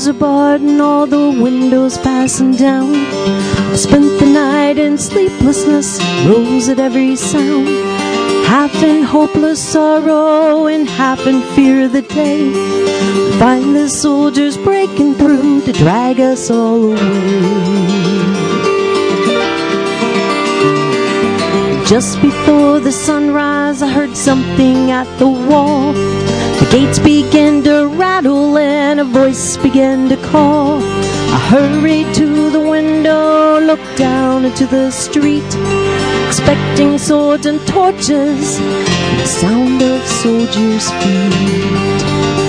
are barred and all the windows fastened down. I spent the night in sleeplessness, rose at every sound, half in hopeless sorrow and half in fear of the day. Find the soldiers breaking through to drag us all away. Just before the sunrise, I heard something at the wall. The gates began to rattle and a voice began to call. I hurried to the window, looked down into the street, expecting swords and torches and the sound of soldiers' feet.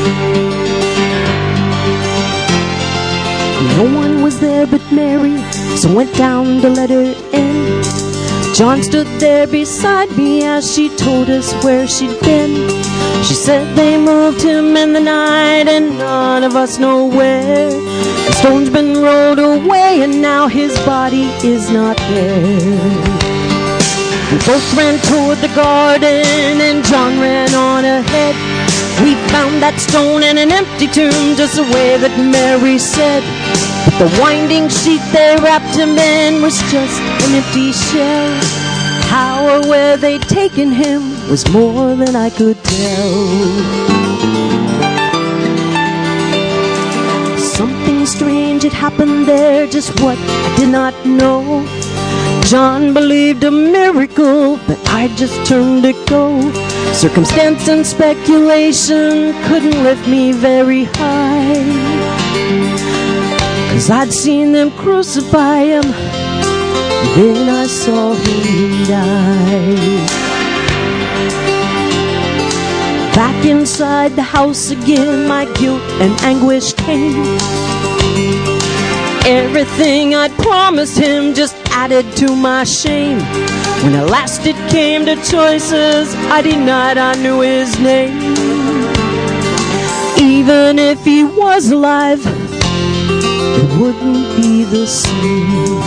No one was there but Mary, so I went down to let her in. John stood there beside me as she told us where she'd been. She said they moved him in the night and none of us know where. The stone's been rolled away and now his body is not there. We both ran toward the garden and John ran on ahead. We found that stone in an empty tomb, just the way that Mary said. But the winding sheet they wrapped him in was just an empty shell. How or where they'd taken him was more than I could tell. Something strange had happened there, just what I did not know. John believed a miracle, but I just turned to go. Circumstance and speculation couldn't lift me very high, 'cause I'd seen them crucify him, then I saw him die. Back inside the house again, my guilt and anguish came. Everything I'd promised him just added to my shame. When at last it came to choices, I denied I knew his name. Even if he was alive, it wouldn't be the same.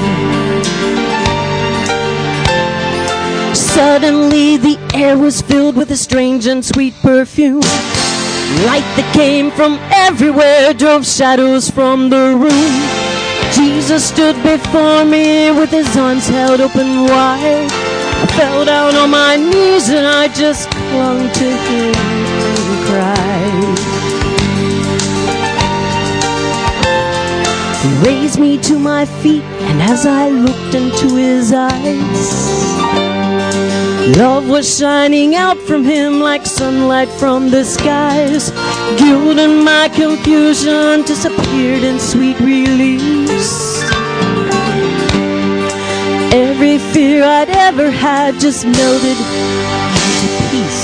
Suddenly the air was filled with a strange and sweet perfume. Light that came from everywhere drove shadows from the room. Jesus stood before me with his arms held open wide. I fell down on my knees and I just clung to him and cried. He raised me to my feet, and as I looked into his eyes, love was shining out from him like sunlight from the skies. Guilt and my confusion disappeared in sweet release. Every fear I'd ever had just melted into peace.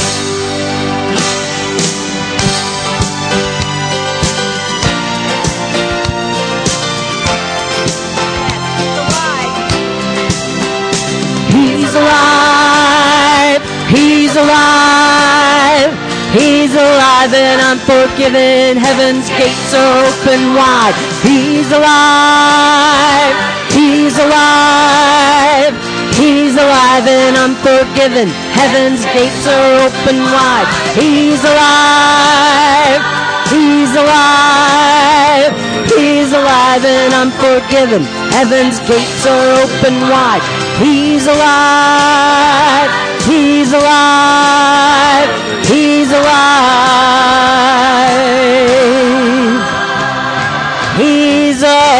He's alive, he's alive, he's alive and I'm forgiven. Heaven's gates are open wide. He's alive, he's alive, he's alive and I'm forgiven. Heaven's gates are open wide. He's alive, he's alive, he's alive and I'm forgiven. Heaven's gates are open wide. He's alive, he's alive, he's alive, he's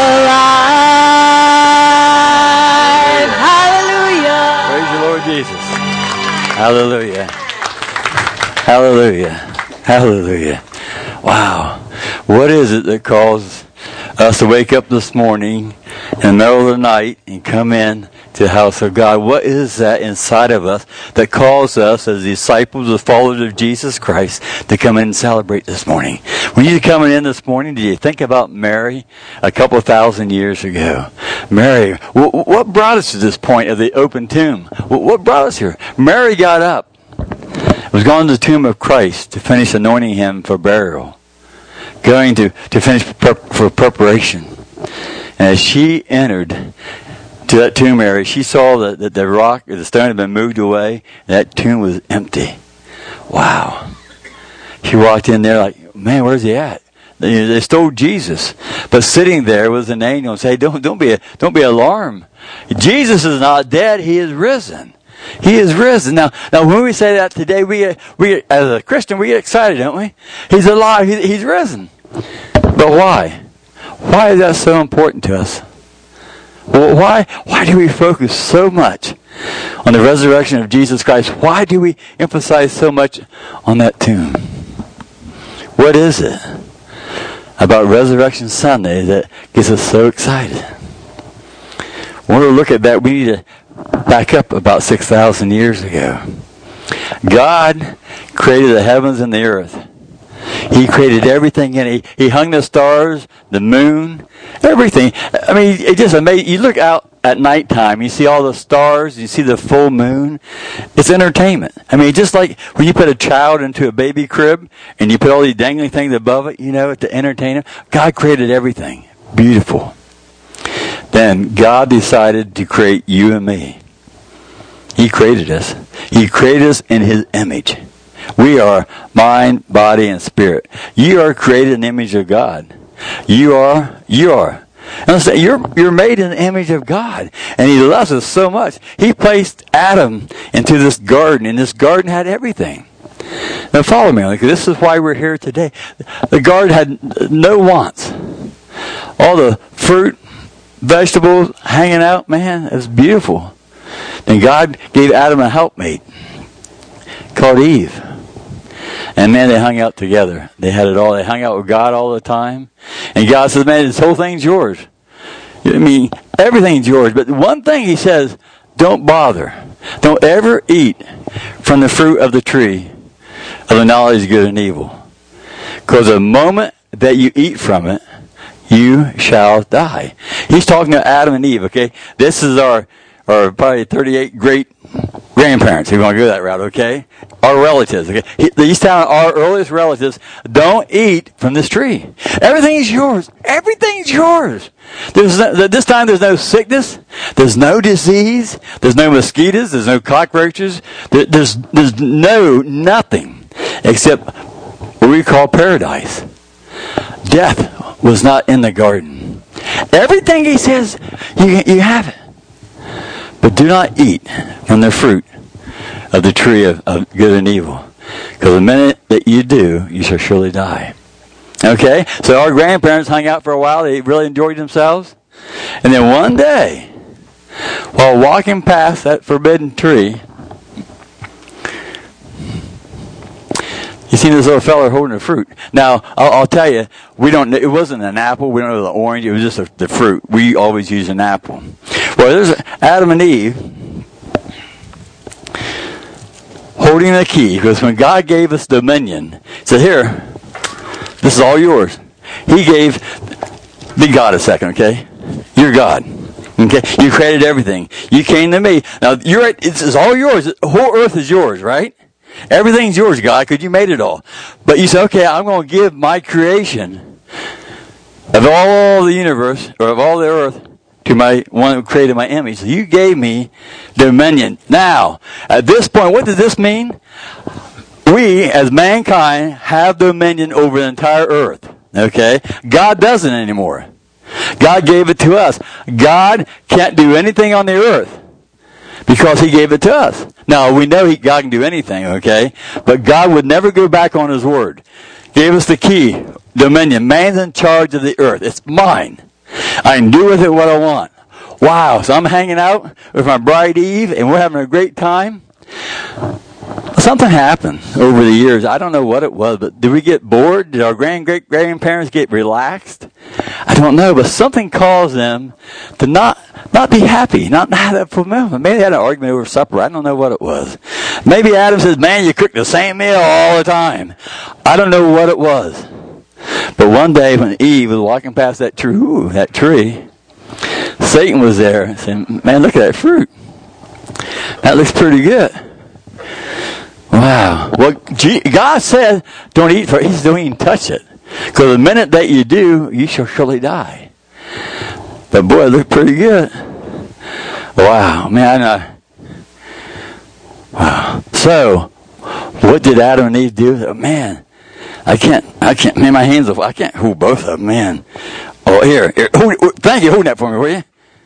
alive. Hallelujah. Praise the Lord Jesus. Hallelujah. Hallelujah. Hallelujah. Wow. What is it that caused us to wake up this morning in the middle of the night and come in to the house of God? What is that inside of us that calls us as disciples, as followers of Jesus Christ, to come in and celebrate this morning? When you coming in this morning, did you think about Mary a couple of thousand years ago? Mary, what brought us to this point of the open tomb? What brought us here? Mary got up, was going to the tomb of Christ to finish anointing him for burial, going to finish for preparation. And as she entered to that tomb area, she saw that the rock, the stone had been moved away, and that tomb was empty. Wow. She walked in there like, man, where's he at? They stole Jesus. But sitting there was an angel and say, don't be alarmed. Jesus is not dead. He is risen. He is risen. Now when we say that today, we as a Christian, we get excited, don't we? He's alive. He's risen. But why? Why is that so important to us? Well, why do we focus so much on the resurrection of Jesus Christ? Why do we emphasize so much on that tomb? What is it about Resurrection Sunday that gets us so excited? When we look at that, we need to back up about 6,000 years ago. God created the heavens and the earth. He created everything in it. He hung the stars, the moon, everything. I mean, it just amazing. You look out at nighttime, you see all the stars, you see the full moon. It's entertainment. I mean, just like when you put a child into a baby crib and you put all these dangling things above it, to entertain them. God created everything. Beautiful. Then God decided to create you and me. He created us. He created us in His image. We are mind, body, and spirit. You are created in the image of God. You are. And say, you're made in the image of God. And He loves us so much. He placed Adam into this garden, and this garden had everything. Now follow me, because this is why we're here today. The garden had no wants. All the fruit, vegetables hanging out, man, it was beautiful. Then God gave Adam a helpmate called Eve. And man, they hung out together. They had it all. They hung out with God all the time. And God says, man, this whole thing's yours. I mean, everything's yours. But one thing He says, don't bother. Don't ever eat from the fruit of the tree of the knowledge of good and evil. Because the moment that you eat from it, you shall die. He's talking to Adam and Eve, okay? This is our probably 38 great grandparents, if you want to go that route, okay? Our relatives, okay? He's telling our earliest relatives, don't eat from this tree. Everything is yours. Everything is yours. This time there's no sickness. There's no disease. There's no mosquitoes. There's no cockroaches. There's nothing except what we call paradise. Death was not in the garden. Everything He says, you have it. But do not eat from the fruit of the tree of good and evil. Because the minute that you do, you shall surely die. Okay? So our grandparents hung out for a while. They really enjoyed themselves. And then one day, while walking past that forbidden tree, you see this little fella holding a fruit. Now, I'll tell you, it wasn't an apple. We don't know the orange. It was just the fruit. We always use an apple. Well, there's Adam and Eve holding the key. Because when God gave us dominion, He said, here, this is all yours. Be God a second, okay? You're God. Okay? You created everything. You came to me. Now, it's all yours. The whole earth is yours, right? Everything's yours, God, because you made it all. But you say, okay, I'm going to give my creation of all the universe, or of all the earth, to my one who created my image. So you gave me dominion. Now, at this point, what does this mean? We, as mankind, have dominion over the entire earth. Okay? God doesn't anymore. God gave it to us. God can't do anything on the earth because He gave it to us. Now, we know God can do anything, okay? But God would never go back on His word. Gave us the key, dominion. Man's in charge of the earth. It's mine. I can do with it what I want. Wow, so I'm hanging out with my bride Eve, and we're having a great time. Something happened over the years. I don't know what it was, but did we get bored? Did our great-grandparents get relaxed? I don't know, but something caused them to not be happy, not have that fulfillment. Maybe they had an argument over supper. I don't know what it was. Maybe Adam says, man, you cook the same meal all the time. I don't know what it was. But one day when Eve was walking past that tree, Satan was there saying, man, look at that fruit. That looks pretty good. Wow. Well, God said, don't eat from it. He said, don't even touch it. Because the minute that you do, you shall surely die. But boy, it looked pretty good. Wow. Man, wow. So, what did Adam and Eve do? Man, I can't, man, my hands are, I can't hold both of them, man. Oh, here, thank you, hold that for me, will you?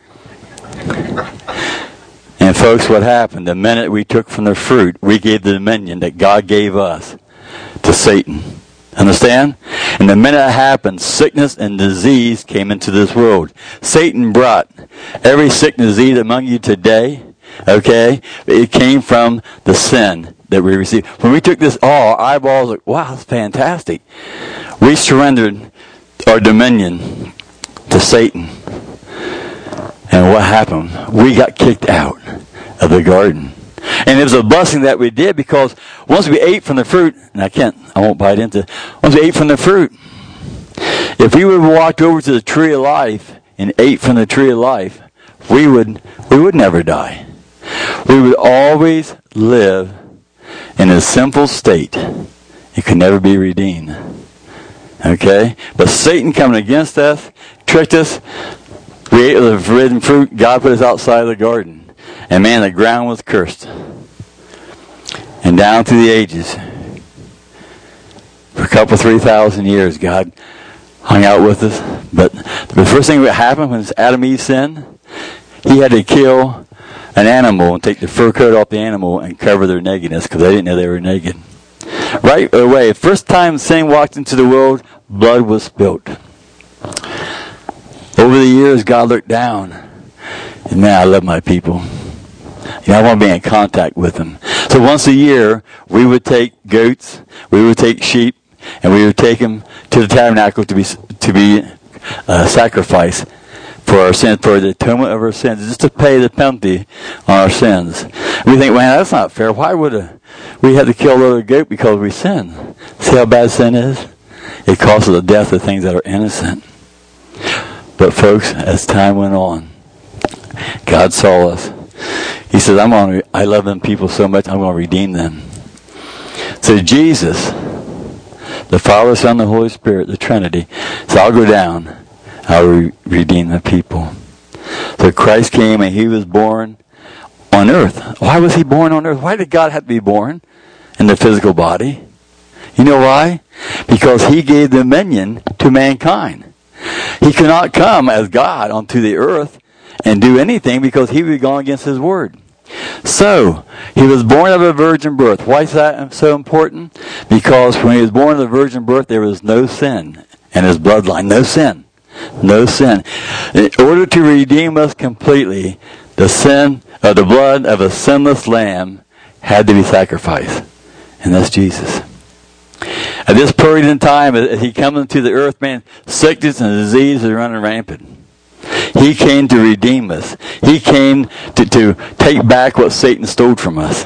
And folks, what happened? The minute we took from the fruit, we gave the dominion that God gave us to Satan. Understand? And the minute it happened, sickness and disease came into this world. Satan brought every sickness and disease among you today, okay? It came from the sin that we received. When we took this, our eyeballs like, wow, that's fantastic. We surrendered our dominion to Satan. And what happened? We got kicked out of the garden. And it was a blessing that we did, because once we ate from the fruit, and I won't bite into it. Once we ate from the fruit, if we would have walked over to the tree of life and ate from the tree of life, we would never die. We would always live in a sinful state. It could never be redeemed. Okay? But Satan coming against us, tricked us. We ate the forbidden fruit. God put us outside of the garden. And man, the ground was cursed. And down through the ages, for a couple, 3,000 years, God hung out with us. But the first thing that happened when Adam and Eve sinned, he had to kill an animal and take the fur coat off the animal and cover their nakedness, because they didn't know they were naked. Right away, first time sin walked into the world, blood was spilt. Over the years, God looked down, and man, I love my people. I want to be in contact with them. So once a year, we would take goats, we would take sheep, and we would take them to the tabernacle to be sacrificed for our sins, for the atonement of our sins, just to pay the penalty on our sins. We think, man, that's not fair. Why would we have to kill a little goat because we sin? See how bad sin is? It causes the death of things that are innocent. But folks, as time went on, God saw us. He says, I love them people so much, I'm going to redeem them. So Jesus, the Father, Son, the Holy Spirit, the Trinity, said, I'll go down, I'll redeem the people. So Christ came and he was born on earth. Why was he born on earth? Why did God have to be born in the physical body? You know why? Because he gave dominion to mankind. He could not come as God onto the earth and do anything, because he would have gone against his word. So, he was born of a virgin birth. Why is that so important? Because when he was born of a virgin birth, there was no sin in his bloodline. No sin. No sin. In order to redeem us completely, the blood of a sinless lamb had to be sacrificed. And that's Jesus. At this period in time, as he comes into the earth, man, sickness and disease is running rampant. He came to redeem us. He came to take back what Satan stole from us.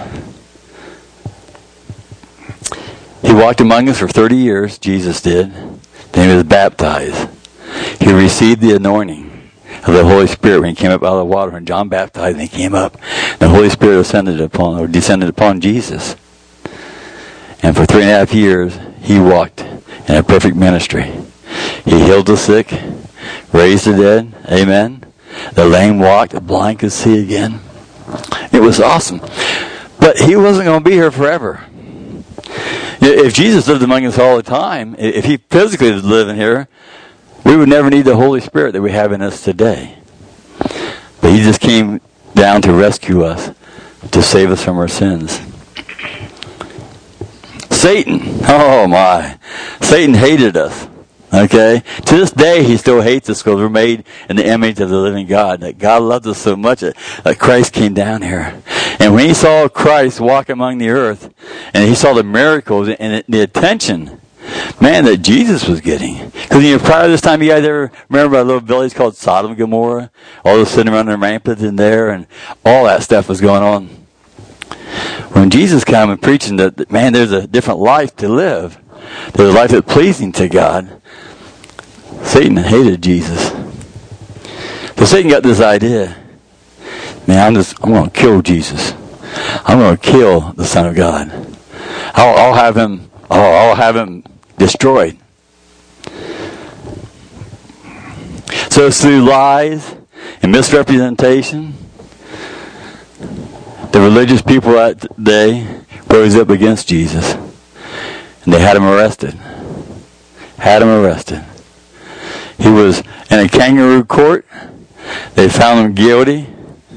He walked among us for 30 years, Jesus did. Then he was baptized. He received the anointing of the Holy Spirit when he came up out of the water. When John baptized and he came up, the Holy Spirit descended upon Jesus. And for 3.5 years, he walked in a perfect ministry. He healed the sick, raised the dead. Amen. The lame walked, the blind could see again. It was awesome. But he wasn't going to be here forever. If Jesus lived among us all the time, if he physically was living here, we would never need the Holy Spirit that we have in us today. But he just came down to rescue us, to save us from our sins. Satan, oh my, Satan hated us. Okay? To this day, he still hates us because we're made in the image of the living God. That God loved us so much that Christ came down here. And when he saw Christ walk among the earth, and he saw the miracles and the attention, man, that Jesus was getting. Because prior to this time, you guys ever remember a little village called Sodom and Gomorrah? All those sitting around rampant in there, and all that stuff was going on. When Jesus came and preaching that, man, there's a different life to live. There's a life that's pleasing to God. Satan hated Jesus. So Satan got this idea. Man, I'm going to kill Jesus. I'm going to kill the Son of God. I'll have him destroyed. So through lies and misrepresentation, the religious people that day rose up against Jesus, and they had him arrested. had him arrested. He was in a kangaroo court. They found him guilty,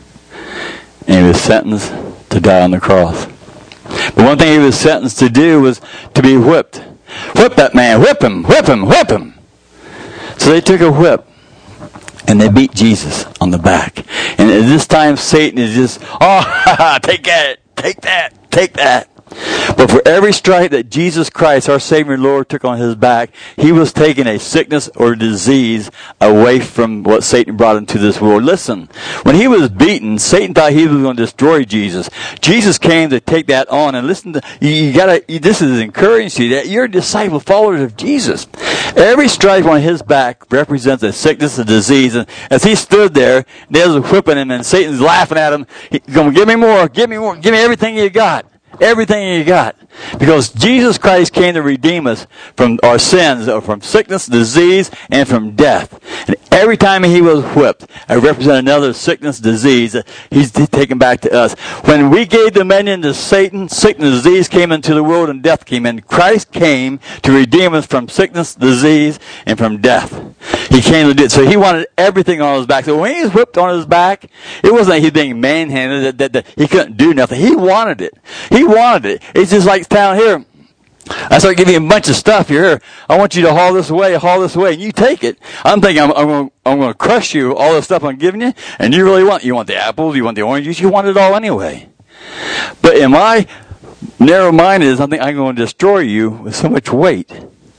and he was sentenced to die on the cross. But one thing he was sentenced to do was to be whipped. Whip that man, whip him, whip him, whip him. So they took a whip, and they beat Jesus on the back. And at this time, Satan is just, take that, take that, take that. But for every stripe that Jesus Christ, our Savior and Lord, took on his back, he was taking a sickness or disease away from what Satan brought into this world. Listen, when he was beaten, Satan thought he was going to destroy Jesus. Jesus came to take that on. And listen, this is encouraging to you that you're a disciple, followers of Jesus. Every stripe on his back represents a sickness, a disease. And as he stood there, they was whipping him, and Satan's laughing at him. He's going, give me more, give me more, give me everything you got. Everything you got. Because Jesus Christ came to redeem us from our sins, or from sickness, disease, and from death. And every time he was whipped, it represented another sickness, disease that he's taken back to us. When we gave dominion to Satan, sickness, disease came into the world, and death came in. Christ came to redeem us from sickness, disease, and from death. He came to do it. So he wanted everything on his back. So when he was whipped on his back, it wasn't that he was being manhandled, that he couldn't do nothing. He wanted it. He wanted it. It's just like down here. I start giving you a bunch of stuff here. I want you to haul this away, and you take it. I'm thinking I'm going to crush you, all the stuff I'm giving you, and you really want the apples, you want the oranges, you want it all anyway. But in my narrow mind is, I think I'm going to destroy you with so much weight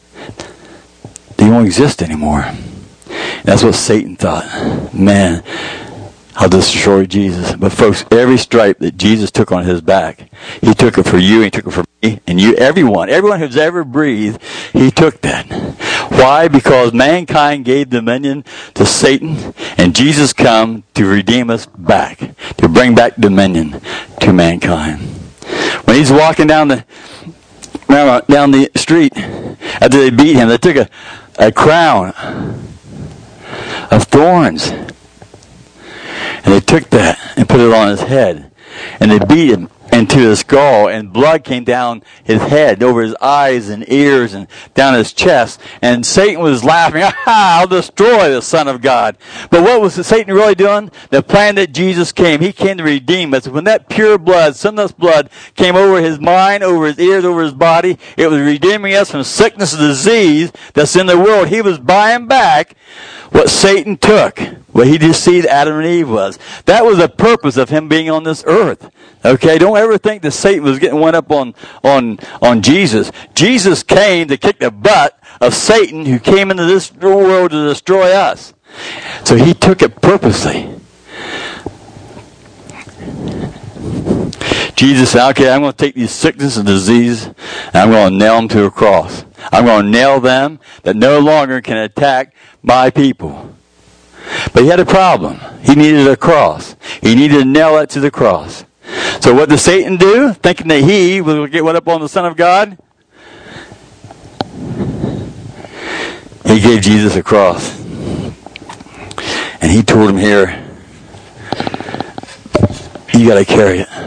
that you won't exist anymore. That's what Satan thought. Man, I'll destroy Jesus. But folks, every stripe that Jesus took on his back, he took it for you, he took it for me, and you, everyone who's ever breathed, he took that. Why? Because mankind gave dominion to Satan, and Jesus come to redeem us back, to bring back dominion to mankind. When he's walking down the street, after they beat him, they took a crown of thorns, and they took that and put it on his head, and they beat him into his skull, and blood came down his head, over his eyes and ears, and down his chest. And Satan was laughing, I'll destroy the Son of God. But what was Satan really doing? The plan that Jesus came. He came to redeem us. When that pure blood, sinless blood, came over his mind, over his ears, over his body, it was redeeming us from sickness and disease that's in the world. He was buying back what Satan took, what he deceived Adam and Eve was. That was the purpose of him being on this earth. Okay, don't ever think that Satan was getting one up on Jesus. Jesus came to kick the butt of Satan, who came into this world to destroy us. So he took it purposely. Jesus said, okay, I'm going to take these sickness and disease, and I'm going to nail them to a cross. I'm going to nail them that no longer can attack my people. But he had a problem. He needed a cross. He needed to nail it to the cross. So what did Satan do? Thinking that he was going to get one up on the Son of God? He gave Jesus a cross. And he told him here, you got to carry it.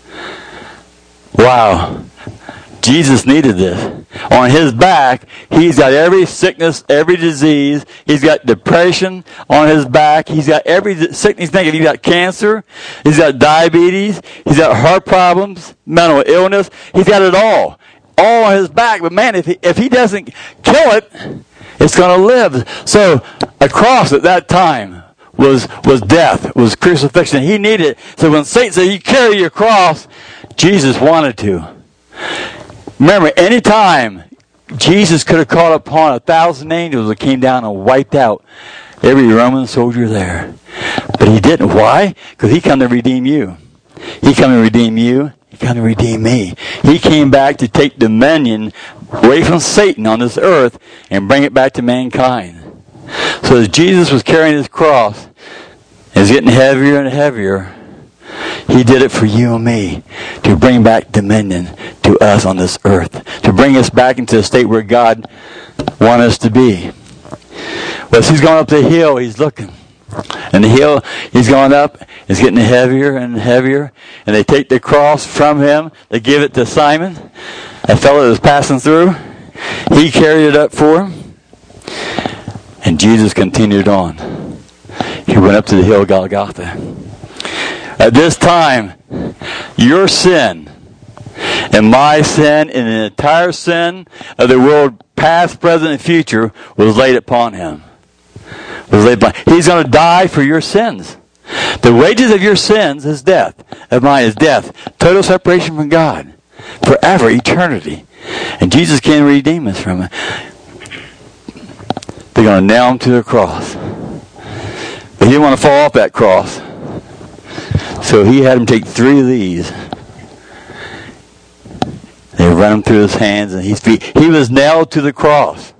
Wow. Jesus needed this. On his back, he's got every sickness, every disease. He's got depression on his back. He's got every sickness. Thinking he's got cancer. He's got diabetes. He's got heart problems, mental illness. He's got it all on his back. But man, if he doesn't kill it, it's going to live. So a cross at that time was death, was crucifixion. He needed it. So when Satan said, you carry your cross, Jesus wanted to. Remember, any time Jesus could have called upon 1,000 angels that came down and wiped out every Roman soldier there. But he didn't. Why? Because he come to redeem you. He come to redeem you. He come to redeem me. He came back to take dominion away from Satan on this earth and bring it back to mankind. So as Jesus was carrying his cross, it's getting heavier and heavier. He did it for you and me, to bring back dominion to us on this earth, to bring us back into the state where God wants us to be. Well, as he's going up the hill, he's looking. And the hill he's going up is getting heavier and heavier. And they take the cross from him. They give it to Simon, a fellow that was passing through. He carried it up for him. And Jesus continued on. He went up to the hill of Golgotha. At this time, your sin and my sin and the entire sin of the world, past, present, and future, was laid upon him. He's going to die for your sins. The wages of your sins is death. Of mine is death. Total separation from God. Forever, eternity. And Jesus can redeem us from it. They're going to nail him to the cross. But he didn't want to fall off that cross. So he had him take 3 of these. They run them through his hands and his feet. He was nailed to the cross.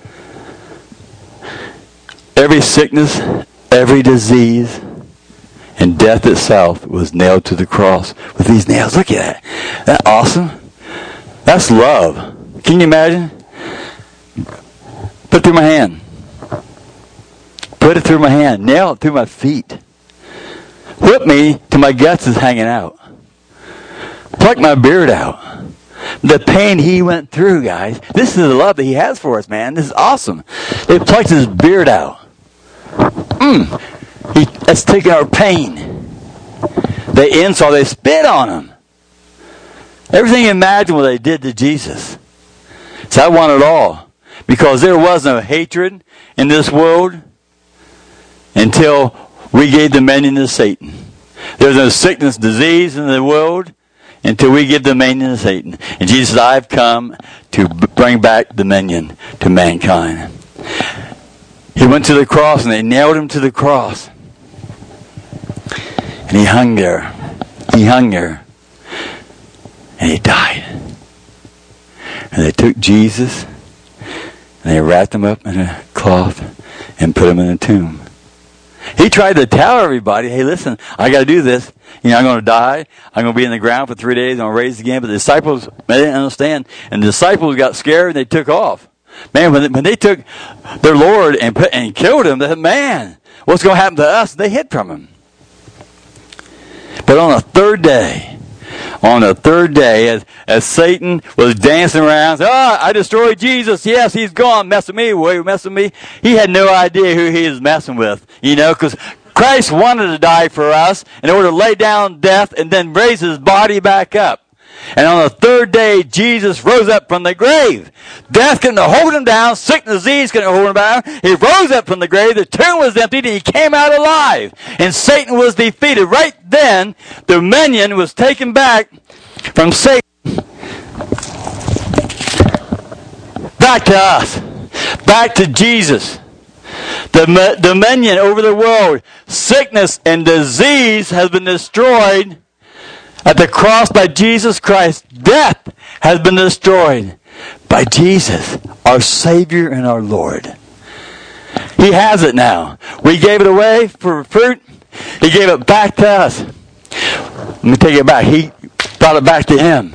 Every sickness, every disease, and death itself was nailed to the cross with these nails. Look at that. Isn't that awesome? That's love. Can you imagine? Put it through my hand. Put it through my hand. Nail it through my feet. Whip me till my guts is hanging out. Pluck my beard out. The pain he went through, guys. This is the love that he has for us, man. This is awesome. They plucked his beard out. That's taking our pain. They insult, they spit on him. Everything imaginable they did to Jesus. So I want it all. Because there was no hatred in this world until we gave dominion to Satan. There's no sickness, disease in the world until we give dominion to Satan. And Jesus said, I've come to bring back dominion to mankind. He went to the cross and they nailed him to the cross. And he hung there. He hung there. And he died. And they took Jesus and they wrapped him up in a cloth and put him in a tomb. He tried to tell everybody, hey, listen, I got to do this. I'm going to die. I'm going to be in the ground for 3 days. I'm going to raise again. But the disciples, they didn't understand. And the disciples got scared and they took off. Man, when they took their Lord and killed him, they said, man, what's going to happen to us? They hid from him. But on the third day, as Satan was dancing around, said, I destroyed Jesus. Yes, he's gone. Messing me. Well, messing me. He had no idea who he was messing with. Because Christ wanted to die for us in order to lay down death and then raise his body back up. And on the third day, Jesus rose up from the grave. Death couldn't hold him down. Sickness, disease couldn't hold him down. He rose up from the grave. The tomb was emptied, and he came out alive. And Satan was defeated. Right then, dominion was taken back from Satan back to us. Back to Jesus. The dominion over the world. Sickness and disease has been destroyed at the cross by Jesus Christ. Death has been destroyed by Jesus, our Savior and our Lord. He has it now. We gave it away for fruit. He gave it back to us. Let me take it back. He brought it back to him.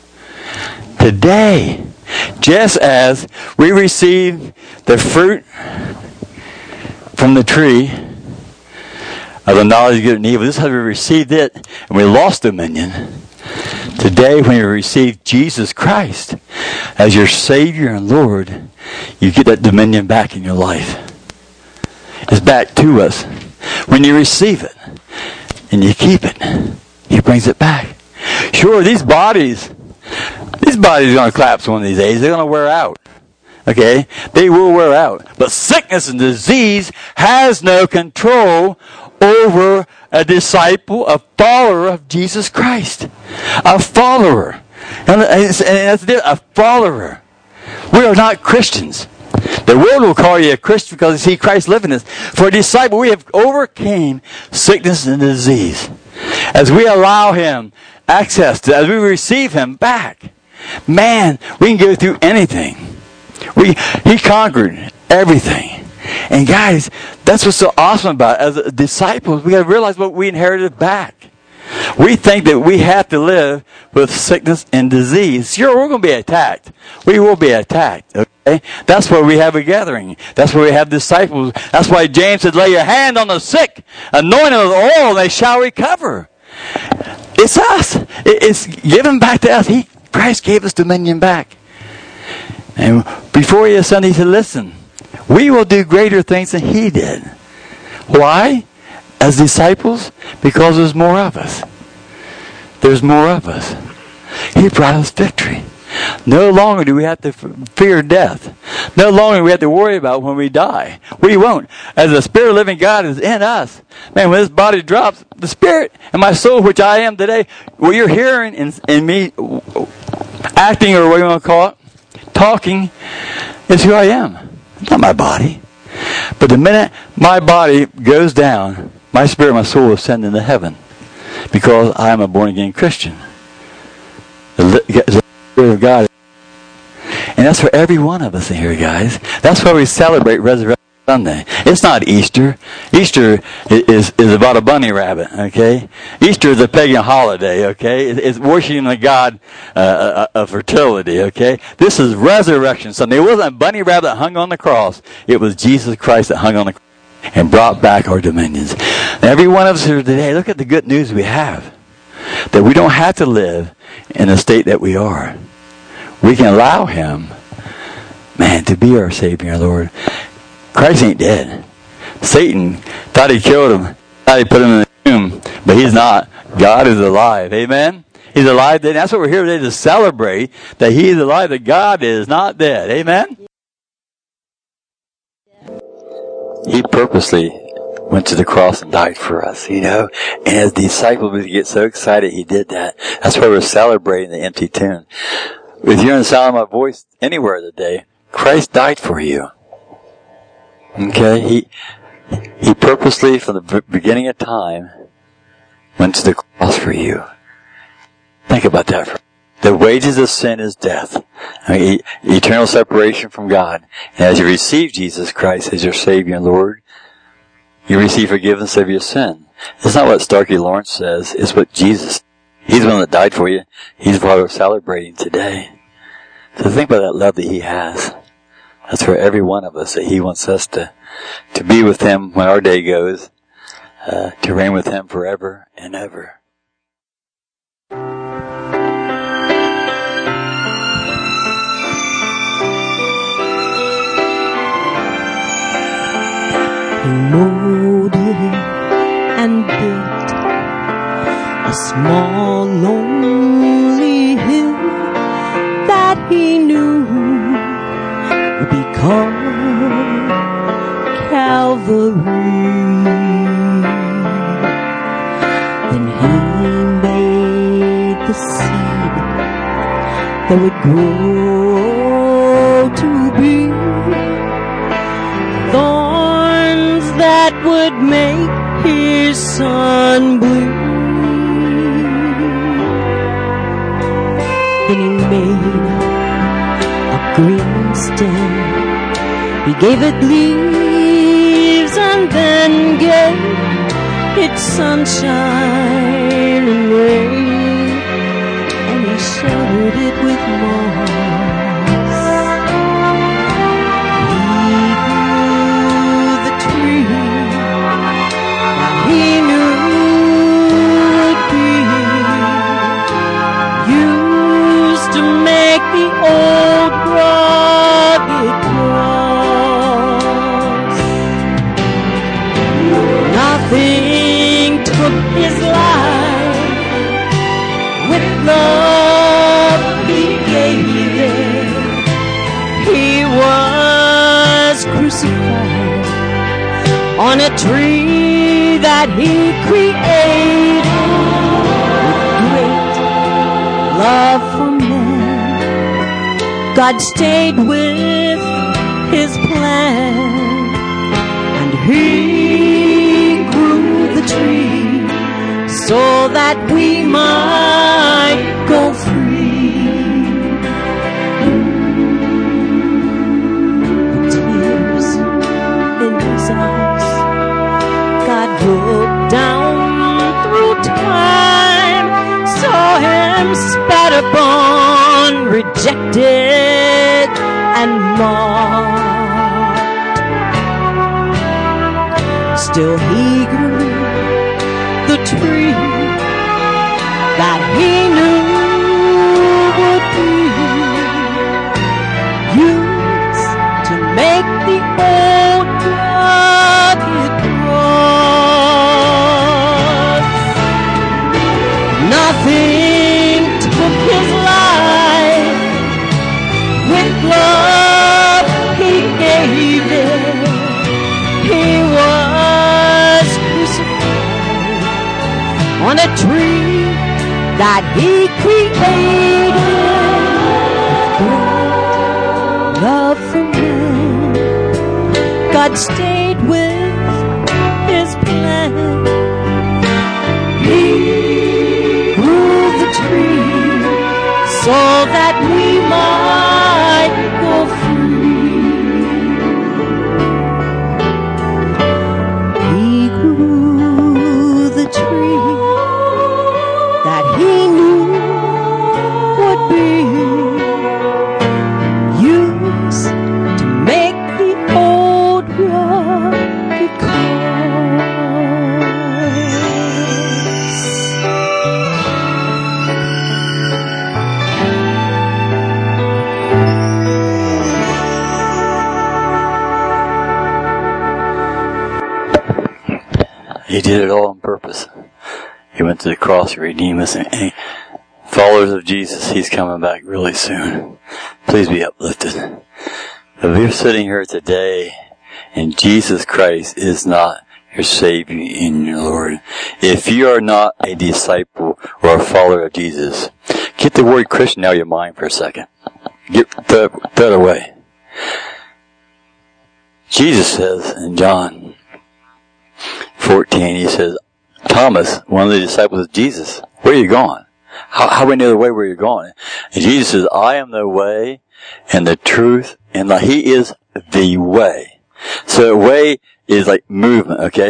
Today, just as we receive the fruit from the tree of the knowledge of good and evil, this is how we received it, and we lost dominion. Today, when you receive Jesus Christ as your Savior and Lord, you get that dominion back in your life. It's back to us. When you receive it and you keep it, He brings it back. Sure, these bodies are going to collapse one of these days. They're going to wear out. Okay? They will wear out. But sickness and disease has no control over a disciple, a follower of Jesus Christ. A follower. And that's a follower. We are not Christians. The world will call you a Christian because they see Christ living in us. For a disciple, we have overcame sickness and disease. As we allow Him access to, as we receive Him back, man, we can go through anything. He conquered everything. And guys, that's what's so awesome about it. As disciples, we got to realize what we inherited back. We think that we have to live with sickness and disease. Sure, we're going to be attacked. We will be attacked. Okay? That's why we have a gathering. That's why we have disciples. That's why James said, lay your hand on the sick, anoint them with oil, and they shall recover. It's us. It's given back to us. Christ gave us dominion back. And before He ascended, He said, listen, We will do greater things than he did. Why? As disciples? Because there's more of us. There's more of us. He brought us victory. No longer do we have to fear death. No longer do we have to worry about when we die. We won't. As the Spirit of the living God is in us, man, when this body drops, the Spirit and my soul, which I am today, what you're hearing in me acting, or what you want to call it, talking, is who I am. It's not my body. But the minute my body goes down, my spirit, my soul will ascend into heaven, because I am a born-again Christian. The Spirit of God. And that's for every one of us in here, guys. That's why we celebrate Resurrection Sunday. It's not Easter. Easter is about a bunny rabbit, okay? Easter is a pagan holiday, okay? It's worshiping the God of fertility, okay? This is Resurrection Sunday. It wasn't a bunny rabbit that hung on the cross. It was Jesus Christ that hung on the cross and brought back our dominions. And every one of us here today, look at the good news we have. That we don't have to live in the state that we are. We can allow him, man, to be our Savior and Lord. Christ ain't dead. Satan thought he killed him. Thought he put him in the tomb. But he's not. God is alive. Amen? He's alive. And that's what we're here today, to celebrate that he is alive, that God is not dead. Amen? He purposely went to the cross and died for us, you know. And as disciples, we get so excited he did that. That's why we're celebrating the empty tomb. If you're in the sound of my voice anywhere today, Christ died for you. Okay? He purposely, from the beginning of time, went to the cross for you. Think about that. The wages of sin is death. I mean, eternal separation from God. And as you receive Jesus Christ as your Savior and Lord, you receive forgiveness of your sin. It's not what Starkey Lawrence says. It's what Jesus. He's the one that died for you. He's what we're celebrating today. So think about that love that he has. That's for every one of us, that he wants us to be with him when our day goes, to reign with him forever and ever. He molded and built a small lonely hill that he knew would be called Calvary. Then he made the seed that would grow to be thorns that would make his son bleed. Then he made a green stem. He gave it leaves and then gave it sunshine and rain, and he sheltered it with moss. The old rugged cross. Nothing took his life. With love he gave it. He was crucified on a tree that he created with great love for men. God stayed with his plan, and he grew the tree so that we might go free. The tears in his eyes, God looked down through time, saw him spat upon, rejected and mocked. Still he grew the tree that he knew would be used to make the earth on a tree that he created. Great love for man, God stayed with his plan. He grew the tree so that we might go free. He grew the tree that he knew would be used to make the old rugged He did it all on purpose. He went to the cross to redeem us. And followers of Jesus, he's coming back really soon. Please be uplifted. If you're sitting here today and Jesus Christ is not your Savior and your Lord, if you are not a disciple or a follower of Jesus, get the word Christian out of your mind for a second. Get that away. Jesus says in John 14, he says, Thomas, one of the disciples of Jesus, where are you going? How we know the way where you're going? And Jesus says, I am the way and the truth and life. He is the way. So the way is like movement, okay?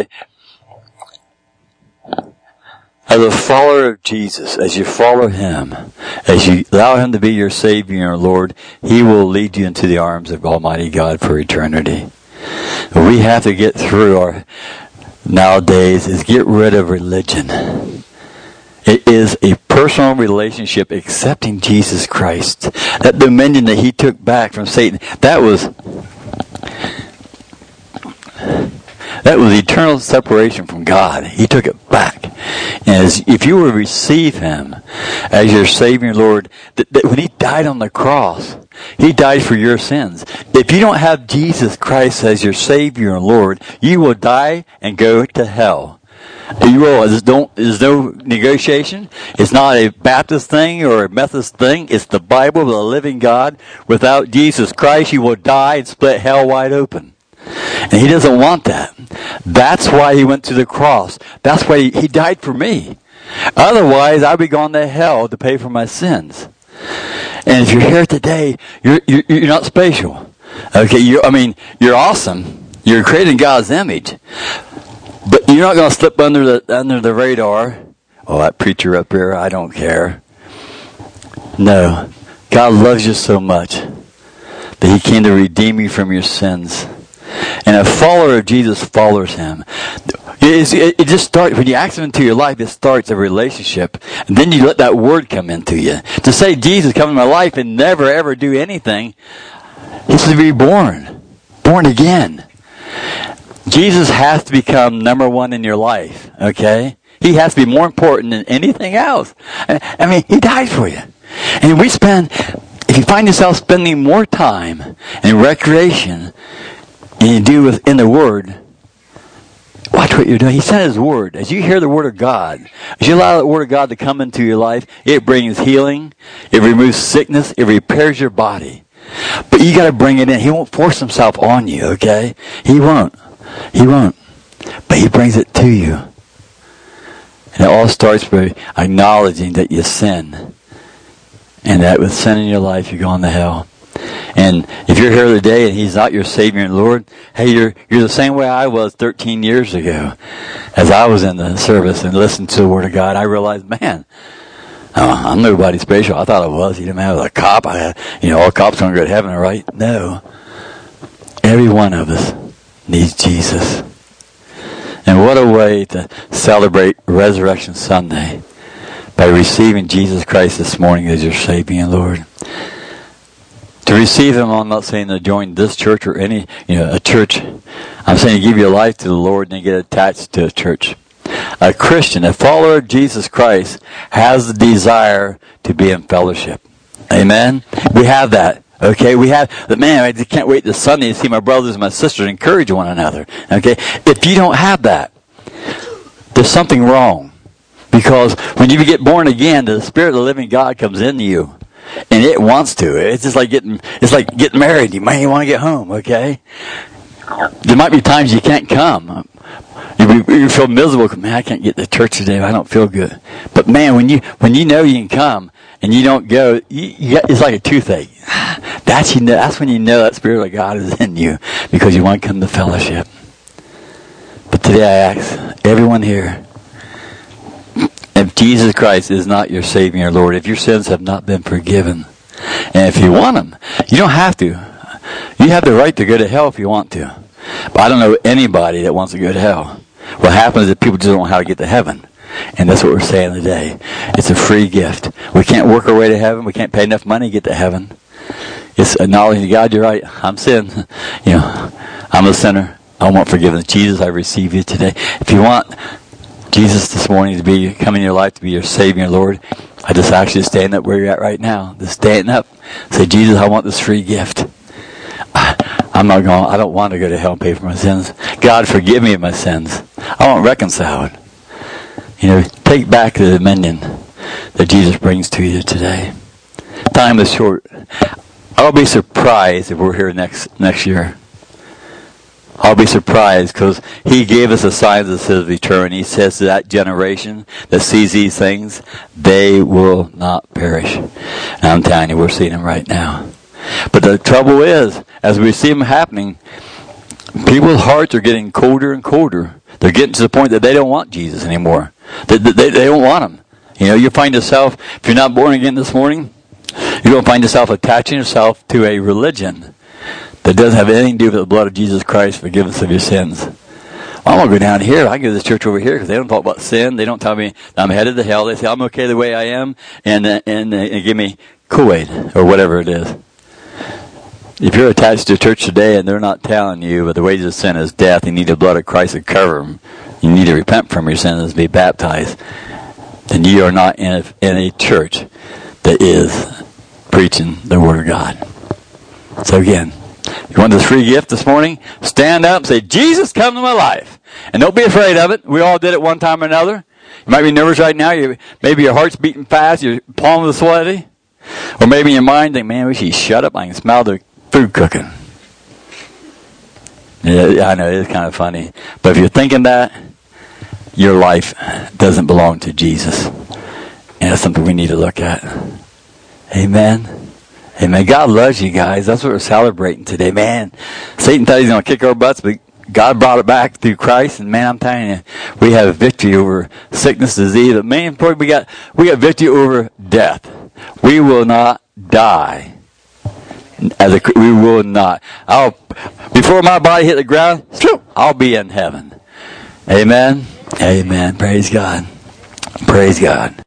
As a follower of Jesus, as you follow him, as you allow him to be your Savior and your Lord, he will lead you into the arms of Almighty God for eternity. We have to get through our nowadays is get rid of religion. It is a personal relationship accepting Jesus Christ. That dominion that he took back from Satan, that was eternal separation from God. He took it back. And if you will receive him as your Savior and Lord, that when he died on the cross, he died for your sins. If you don't have Jesus Christ as your Savior and Lord, you will die and go to hell. You will. There's no negotiation. It's not a Baptist thing or a Methodist thing. It's the Bible, the living God. Without Jesus Christ, you will die and split hell wide open. And he doesn't want that. That's why he went to the cross. That's why he died for me. Otherwise, I'd be going to hell to pay for my sins. And if you're here today, you're not special. Okay, you're awesome. You're created in God's image. But you're not going to slip under the radar. Oh, that preacher up there, I don't care. No. God loves you so much that he came to redeem you from your sins. And a follower of Jesus follows him. It just starts, when you ask him into your life, it starts a relationship. And then you let that word come into you. To say Jesus come into my life and never ever do anything, it's to be born again. Jesus has to become number one in your life, okay? He has to be more important than anything else. He died for you. And if you find yourself spending more time in recreation than you do in the Word, watch what you're doing. He sent his Word. As you hear the Word of God, as you allow the Word of God to come into your life, it brings healing, it removes sickness, it repairs your body. But you got to bring it in. He won't force himself on you, okay? He won't. But he brings it to you. And it all starts by acknowledging that you sin. And that with sin in your life, you're going to hell. And if you're here today and he's not your Savior and Lord, hey, you're the same way I was 13 years ago. As I was in the service and listened to the Word of God, I realized, man, I'm nobody special. I thought I was. He didn't have a cop. All cops don't go to heaven, right? No. Every one of us needs Jesus. And what a way to celebrate Resurrection Sunday by receiving Jesus Christ this morning as your Savior and Lord. To receive him, I'm not saying to join this church or any, a church. I'm saying to give your life to the Lord and then get attached to a church. A Christian, a follower of Jesus Christ, has the desire to be in fellowship. Amen? We have that. Okay, we have, man, I just can't wait this Sunday to see my brothers and my sisters encourage one another. Okay, if you don't have that, there's something wrong. Because when you get born again, the Spirit of the living God comes into you. And it wants to. It's just like getting married. You might want to get home, okay? There might be times you can't come. You feel miserable. Man, I can't get to church today. I don't feel good. But man, when you know you can come and you don't go, it's like a toothache. That's when you know that Spirit of God is in you, because you want to come to fellowship. But today I ask everyone here, if Jesus Christ is not your Savior and Lord, if your sins have not been forgiven, and if you want them, you don't have to. You have the right to go to hell if you want to. But I don't know anybody that wants to go to hell. What happens is that people just don't know how to get to heaven. And that's what we're saying today. It's a free gift. We can't work our way to heaven. We can't pay enough money to get to heaven. It's acknowledging God, you're right. I'm sin. I'm a sinner. I want forgiveness. Jesus, I receive you today. If you want Jesus this morning to come in your life, to be your Savior and Lord, I just ask you to stand up where you're at right now. Just stand up. Say, Jesus, I want this free gift. I don't want to go to hell and pay for my sins. God, forgive me of my sins. I want reconciled. Take back the dominion that Jesus brings to you today. Time is short. I'll be surprised if we're here next year. I'll be surprised, because He gave us the signs of His return. He says to that generation that sees these things, they will not perish. And I'm telling you, we're seeing them right now. But the trouble is, as we see them happening, people's hearts are getting colder and colder. They're getting to the point that they don't want Jesus anymore. They don't want Him. You find yourself, if you're not born again this morning, you're going to find yourself attaching yourself to a religion that doesn't have anything to do with the blood of Jesus Christ, forgiveness of your sins. I'm going to go down here. I can go to this church over here, because they don't talk about sin. They don't tell me that I'm headed to hell. They say I'm okay the way I am, and give me Kool-Aid or whatever it is. If you're attached to a church today and they're not telling you that the wages of sin is death, you need the blood of Christ to cover them, you need to repent from your sins and be baptized, then you are not in a church that is preaching the Word of God. So again, you want this free gift this morning? Stand up and say, Jesus, come to my life. And don't be afraid of it. We all did it one time or another. You might be nervous right now. Maybe your heart's beating fast. Your palms are sweaty. Or maybe in your mind, think, man, we should shut up. I can smell the food cooking. Yeah, I know, it's kind of funny. But if you're thinking that, your life doesn't belong to Jesus. And that's something we need to look at. Amen. Amen. God loves you guys. That's what we're celebrating today. Man, Satan thought he's going to kick our butts, but God brought it back through Christ. And man, I'm telling you, we have victory over sickness, disease. But man, we got victory over death. We will not die. We will not. Before my body hit the ground, I'll be in heaven. Amen. Amen. Praise God. Praise God.